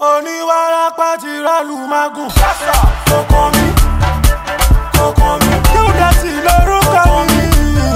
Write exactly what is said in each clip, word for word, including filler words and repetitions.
Oníwàrápá ti rálù mágùn. Kókó mi, kókó mi. Yóò dá sí lórúkọ mi.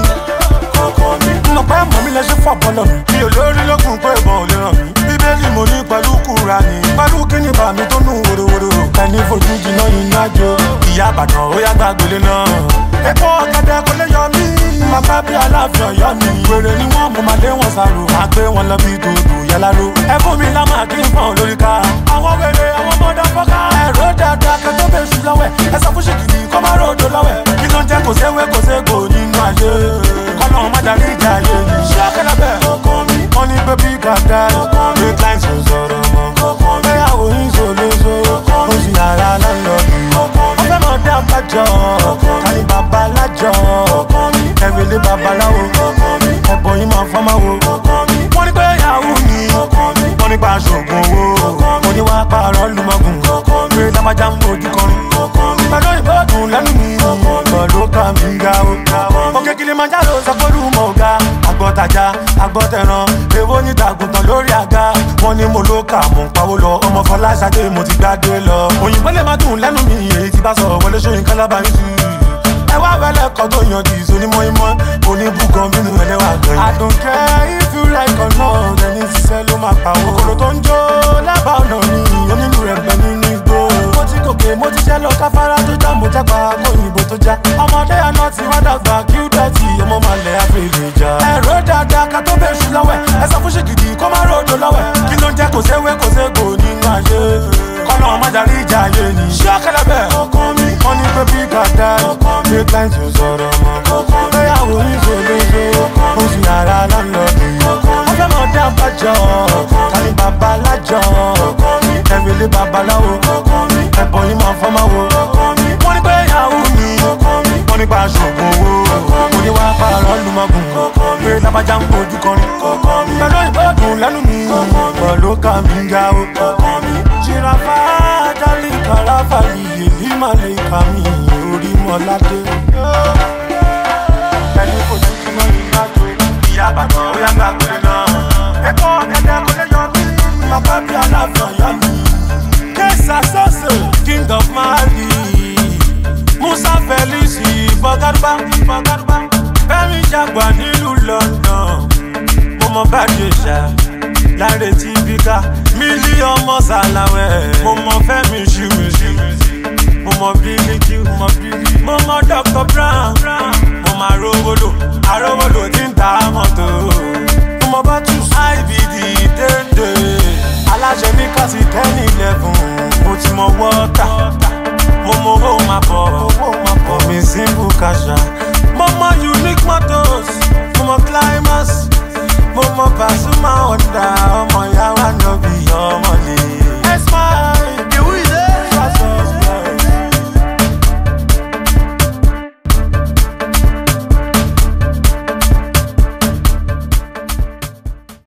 Kókó mi. Mo pẹ́ mọ̀ mi lẹ ṣe fọ́ bọ́lọ̀ mi. Mi ò lórí lókun pé ìbọn ò lè ràn mí. Bíbélì mo ní pẹ̀lú Kùránì. Pẹ̀lú kíní bá mi tó nù wòrowòro. Ẹni fojú jìnnà yìí nájò. Ìyá Ìbàdàn ó yá gbàgbélé náà. Ẹ̀kọ́ ọ̀gẹ̀dẹ̀ kò lè yọ mí. Bàbá bí Aláàfin Ọ̀yọ́ mi. Wèrè ni wọ́n mo máa lé wọn sàrò. Máa gbé wọn lọ bí dòdò yáláró. Ẹ fún mi lámà kí n fọ́n lórí ká. Àwọn wèrè àwọn mọ́dà fọ́ká. Ẹ̀rọ dáadáa kẹ́ tó bẹ̀ ṣù lọ́wẹ̀. Ẹ sọ fún ṣèkìtì kọ́ máa ròdò lọ́wẹ̀. Kí ló ń jẹ́ kò séwé kò ségò nínú ayé. Kọ́nà má darí ìjà ayé mi. Ṣé ọ̀kẹ́lẹ́ bẹ́ẹ̀? Wọ́n ní pé bí gàdá. Great lines ò sọ̀rọ̀ mọ́. Bẹ́yàwó yín ṣòlóṣo. Ó sì yàrá lálọ́ọ̀dù. Ó fẹ́ mọ̀ dá bàjọ́. Kàní bàbá lájọ́. Ẹ̀rẹ̀lẹ̀ babaláwo. Ẹ̀bọ̀ yín máa fọ́ máa wo. Wọ́n ní pé yàwó ni. Wọ́n ní pa aṣògùn owó. Mo ní wá pààrọ̀ lùmọ̀gùn. Pé lápájá ń mojú kọrin. Pẹ̀lú ìbọ̀dùn lẹ́nu mi. Pẹ̀lú ká mi ga o. Òkè Kilimanjaro sọ pé olúmọ̀ ọ̀gá. Àgbọ̀tajà, àgbọ̀tẹ̀ràn. Èwo ní tàgùntàn lórí àga. Wọ́n ní mo ló kà mò ń pawó lọ. Ọmọ Fọláṣadé mo ti gbádé lọ. Òyìnbó lè má dùn lẹ́nu mi. Èyí ti bá sọ̀rọ̀ Wọlé Ṣóyínká lábàáyé sí. Ẹ wá wẹ́lẹ̀ kan tó yan jìsọ ní mọ́ímọ́. Oníbùgàn bínú ẹlẹ́wà gan. I don't care if you like or not. Ẹni ṣiṣẹ́ ló máa pawó. Kòkòrò tó ń jó lábàá ọ̀nà ni. Onílù rẹ̀ bẹ̀ nínú igbó. Mo ti gòkè mo ti ṣẹ́ lọ káfárá tó já mo jápa kóyìnbó tó já. Ọmọdé àná ti wá dàgbà kí ó dẹ̀tì ọmọ máa lẹ̀ àfẹ́lẹ̀ já. Ẹ̀rọ dáadáa ká tó bẹ̀ ṣù lọ́wẹ̀. Ẹ sọ fún ṣèkìtì kó má ròdò lọ́wẹ̀. Kí ló ń jẹ́ kò séwé kò ségò nínú ayé. Kọ́nà má darí ìjà ayé ni. Ṣé ọ̀kẹ́lẹ́ bẹ́ẹ̀? Wọ́n ní pé bí gàdá. Great lines ò sọ̀rọ̀ mọ́. Bẹ́yàwó yín ṣòlóṣo. Ó sì yàrá lálọ́ọ̀dù. Ó fẹ́ mọ̀ dá bàjọ́. Kàní bàbá lájọ́. Ẹ̀rẹ̀lẹ̀ babaláwo. Ẹ̀bọ̀ yín máa fọ́ máa wo. Wọ́n ní pé yàwó ni. Wọ́n ní pa aṣògùn owó. Mo ní wá pààrọ̀ lùmọ̀gùn. Pé lápájá ń mojú kọrin. Pẹ̀lú ìbọ̀dùn lẹ́nu mi. Pẹ̀lú ká mi ga o. Jìràfà dálí kàràfà yìí má lè kà mí orí mọ́ládé. Ẹni kò sí kí wọ́n yìí má tó. Ìyá Ìbàdàn ó yá gbàgbé náà. Ẹ̀kọ́ ọ̀gẹ̀dẹ̀ kò lè yọ mí. Bàbá bí Aláàfin Ọ̀yọ́ mi. Kẹ́sà sọ́sẹ̀ King of Mali. Musa Felix Fọgárúbá. Fẹ́mi Jàgbá nílùú London. Mo mọ Bàdé ṣá. Láre tí bí ká mílíọ̀nù ọmọ Sàláwẹ̀. Mo mọ Fẹ́mi ṣíwìṣí. Mo mọ Bílíkì, mo mọ Bílí. Mo mọ Doctor Brown. Mo mọ Arówólò. Arówólò tí ń ta mọ́tò. Mo mọ Bátús. I B D dédé. Aláṣẹ ní kásì ten eleven. Mo ti mọ wọ́tà. Mo mọ owó máa bọ̀. Omi simple kasha. Mo mọ Unique Motors. Mo mọ Climax. Mo mọ Pasuma Honda. Ọmọ